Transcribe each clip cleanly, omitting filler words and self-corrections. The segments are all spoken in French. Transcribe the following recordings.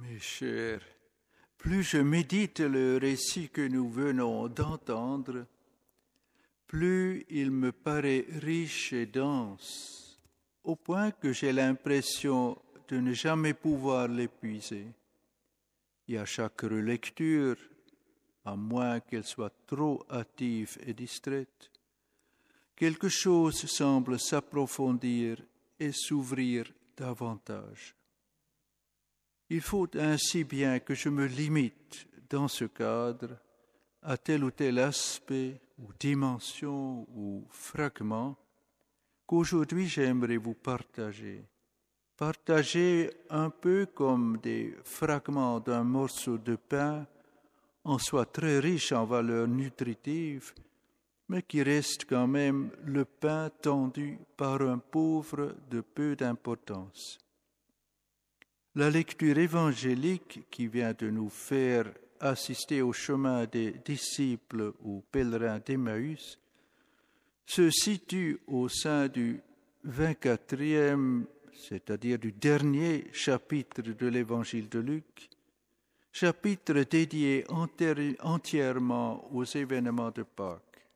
Mes chers, plus je médite le récit que nous venons d'entendre, plus il me paraît riche et dense, au point que j'ai l'impression de ne jamais pouvoir l'épuiser. Et à chaque relecture, à moins qu'elle soit trop hâtive et distraite, quelque chose semble s'approfondir et s'ouvrir davantage. Il faut ainsi bien que je me limite dans ce cadre à tel ou tel aspect ou dimension ou fragment qu'aujourd'hui j'aimerais vous partager. Partager un peu comme des fragments d'un morceau de pain en soi très riche en valeurs nutritives, mais qui reste quand même le pain tendu par un pauvre de peu d'importance. La lecture évangélique qui vient de nous faire assister au chemin des disciples ou pèlerins d'Emmaüs se situe au sein du 24e, c'est-à-dire du dernier chapitre de l'évangile de Luc, chapitre dédié entièrement aux événements de Pâques.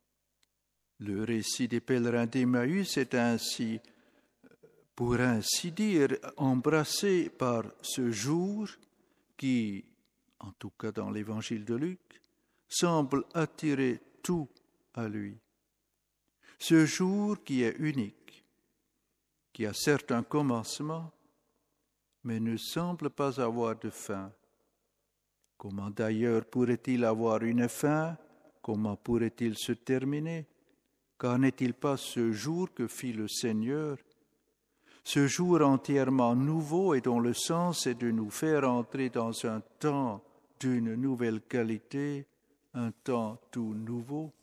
Le récit des pèlerins d'Emmaüs est ainsi, pour ainsi dire, embrassé par ce jour qui, en tout cas dans l'évangile de Luc, semble attirer tout à lui. Ce jour qui est unique, qui a certes un commencement, mais ne semble pas avoir de fin. Comment d'ailleurs pourrait-il avoir une fin? Comment pourrait-il se terminer? Car n'est-il pas ce jour que fit le Seigneur? Ce jour entièrement nouveau et dont le sens est de nous faire entrer dans un temps d'une nouvelle qualité, un temps tout nouveau.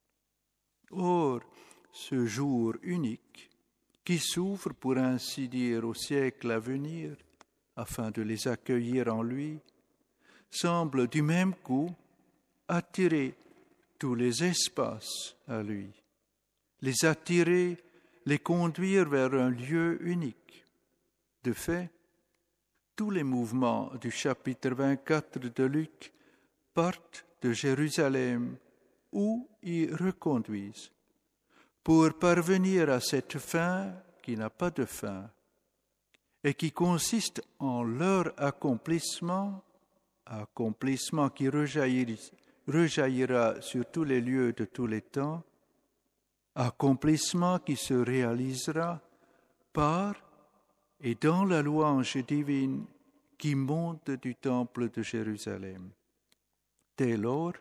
Or, ce jour unique, qui s'ouvre pour ainsi dire au siècle à venir, afin de les accueillir en lui, semble du même coup attirer tous les espaces à lui, les attirer, les conduire vers un lieu unique. De fait, tous les mouvements du chapitre 24 de Luc partent de Jérusalem ou y reconduisent pour parvenir à cette fin qui n'a pas de fin et qui consiste en leur accomplissement qui rejaillira sur tous les lieux de tous les temps, accomplissement qui se réalisera par et dans la louange divine qui monte du temple de Jérusalem. Dès lors,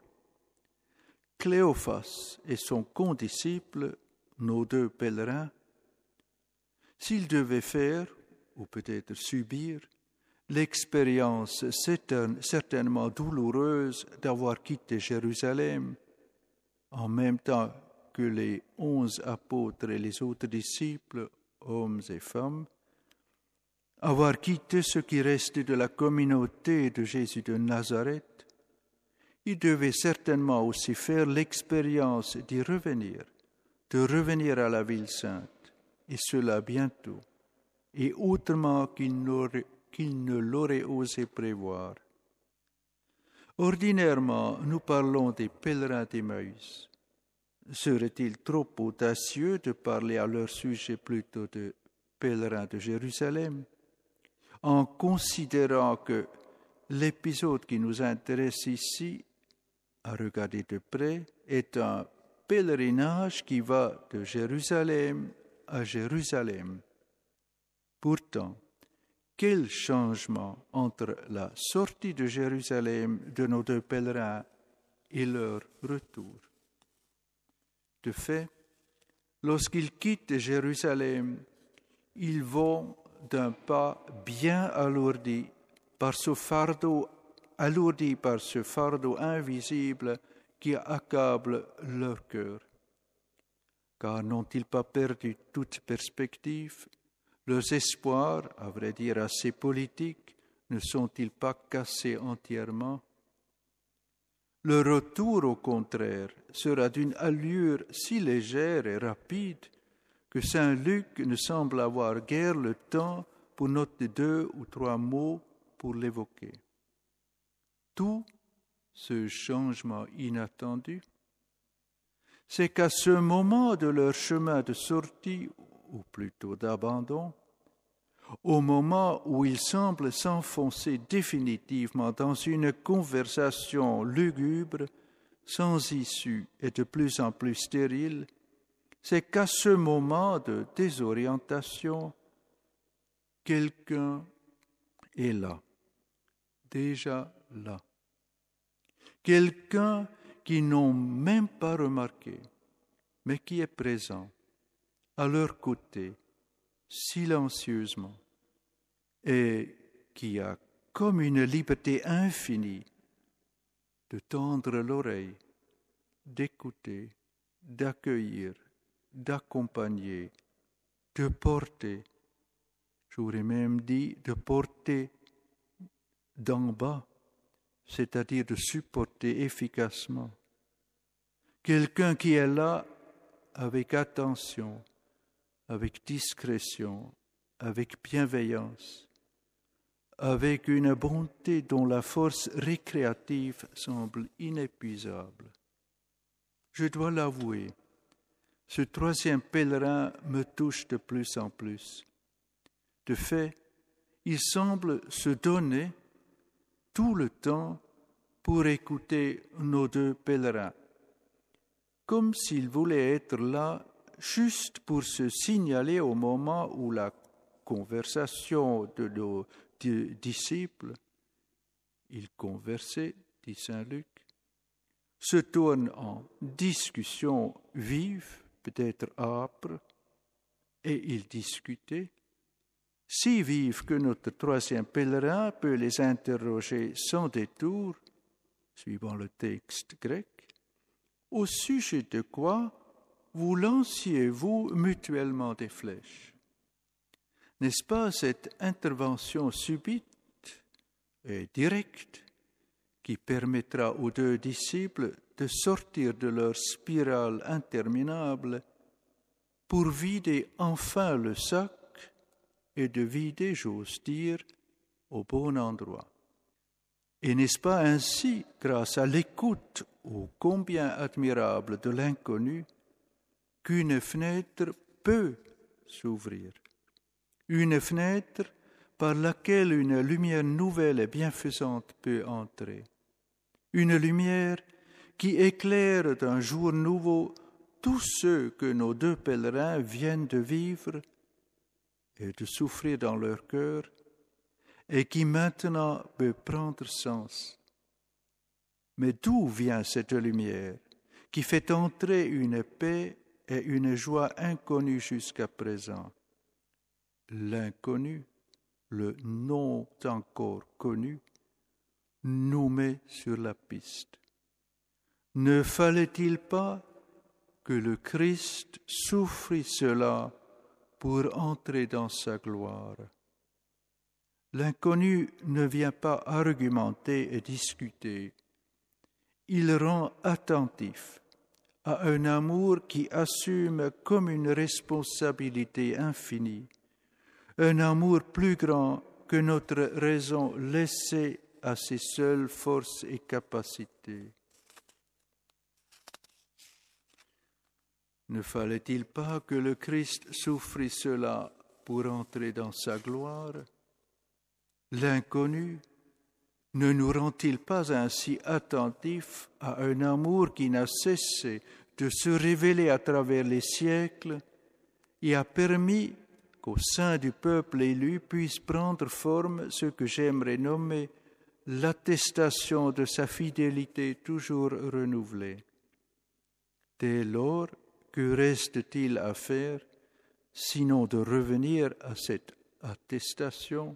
Cléophas et son condisciple, nos deux pèlerins, s'ils devaient faire, ou peut-être subir, l'expérience certainement douloureuse d'avoir quitté Jérusalem, en même temps que les 11 apôtres et les autres disciples, hommes et femmes, avoir quitté ce qui restait de la communauté de Jésus de Nazareth, ils devaient certainement aussi faire l'expérience d'y revenir, de revenir à la ville sainte, et cela bientôt, et autrement qu'ils ne l'auraient osé prévoir. Ordinairement, nous parlons des pèlerins d'Emmaüs. Serait-il trop audacieux de parler à leur sujet plutôt de pèlerins de Jérusalem, en considérant que l'épisode qui nous intéresse ici, à regarder de près, est un pèlerinage qui va de Jérusalem à Jérusalem. Pourtant, quel changement entre la sortie de Jérusalem de nos deux pèlerins et leur retour. De fait, lorsqu'ils quittent Jérusalem, ils vont d'un pas bien alourdi par ce fardeau invisible qui accable leur cœur. Car n'ont-ils pas perdu toute perspective? Leurs espoirs, à vrai dire assez politiques, ne sont-ils pas cassés entièrement? Le retour, au contraire, sera d'une allure si légère et rapide que saint Luc ne semble avoir guère le temps pour noter 2 ou 3 mots pour l'évoquer. Tout ce changement inattendu, c'est qu'à ce moment de leur chemin de sortie, ou plutôt d'abandon, au moment où ils semblent s'enfoncer définitivement dans une conversation lugubre, sans issue et de plus en plus stérile, c'est qu'à ce moment de désorientation, quelqu'un est là, déjà là. Quelqu'un qu'ils n'ont même pas remarqué, mais qui est présent, à leur côté, silencieusement, et qui a comme une liberté infinie de tendre l'oreille, d'écouter, d'accueillir, d'accompagner, de porter, j'aurais même dit de porter d'en bas, c'est-à-dire de supporter efficacement. Quelqu'un qui est là avec attention, avec discrétion, avec bienveillance, avec une bonté dont la force récréative semble inépuisable. Je dois l'avouer, ce troisième pèlerin me touche de plus en plus. De fait, il semble se donner tout le temps pour écouter nos deux pèlerins, comme s'il voulait être là juste pour se signaler au moment où la conversation de nos disciples, il conversait, dit saint Luc, se tourne en discussion vive, peut-être âpre, et ils discutaient, si vive que notre troisième pèlerin peut les interroger sans détour, suivant le texte grec, au sujet de quoi vous lanciez-vous mutuellement des flèches? N'est-ce pas cette intervention subite et directe qui permettra aux deux disciples de sortir de leur spirale interminable pour vider enfin le sac et de vider, j'ose dire, au bon endroit. Et n'est-ce pas ainsi, grâce à l'écoute ô combien admirable de l'inconnu, qu'une fenêtre peut s'ouvrir, une fenêtre par laquelle une lumière nouvelle et bienfaisante peut entrer, une lumière qui éclaire d'un jour nouveau tous ceux que nos deux pèlerins viennent de vivre et de souffrir dans leur cœur, et qui maintenant peut prendre sens. Mais d'où vient cette lumière qui fait entrer une paix et une joie inconnues jusqu'à présent? L'inconnu, le non encore connu, nous met sur la piste. Ne fallait-il pas que le Christ souffrit cela pour entrer dans sa gloire? L'inconnu ne vient pas argumenter et discuter. Il rend attentif à un amour qui assume comme une responsabilité infinie, un amour plus grand que notre raison laissée à ses seules forces et capacités. Ne fallait-il pas que le Christ souffrit cela pour entrer dans sa gloire? L'inconnu ne nous rend-il pas ainsi attentifs à un amour qui n'a cessé de se révéler à travers les siècles et a permis qu'au sein du peuple élu puisse prendre forme ce que j'aimerais nommer l'attestation de sa fidélité toujours renouvelée? Dès lors, que reste-t-il à faire, sinon de revenir à cette attestation?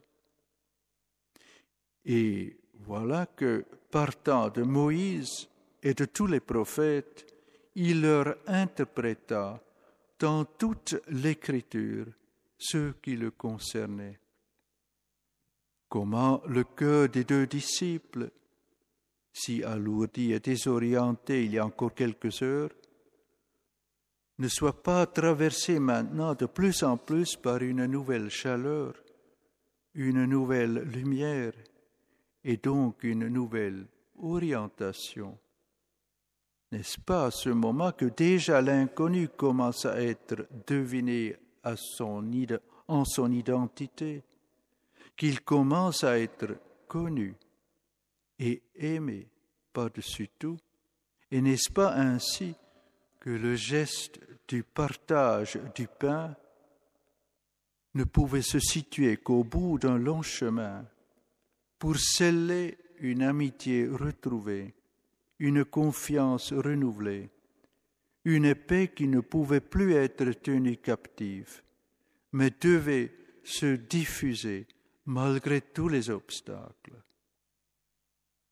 Et voilà que, partant de Moïse et de tous les prophètes, il leur interpréta dans toute l'Écriture ce qui le concernait. Comment le cœur des deux disciples, si alourdi et désorienté il y a encore quelques heures, ne soit pas traversé maintenant de plus en plus par une nouvelle chaleur, une nouvelle lumière, et donc une nouvelle orientation. N'est-ce pas à ce moment que déjà l'inconnu commence à être deviné en son identité, qu'il commence à être connu et aimé par-dessus tout? Et n'est-ce pas ainsi que le geste du partage du pain ne pouvait se situer qu'au bout d'un long chemin pour sceller une amitié retrouvée, une confiance renouvelée, une paix qui ne pouvait plus être tenue captive, mais devait se diffuser malgré tous les obstacles.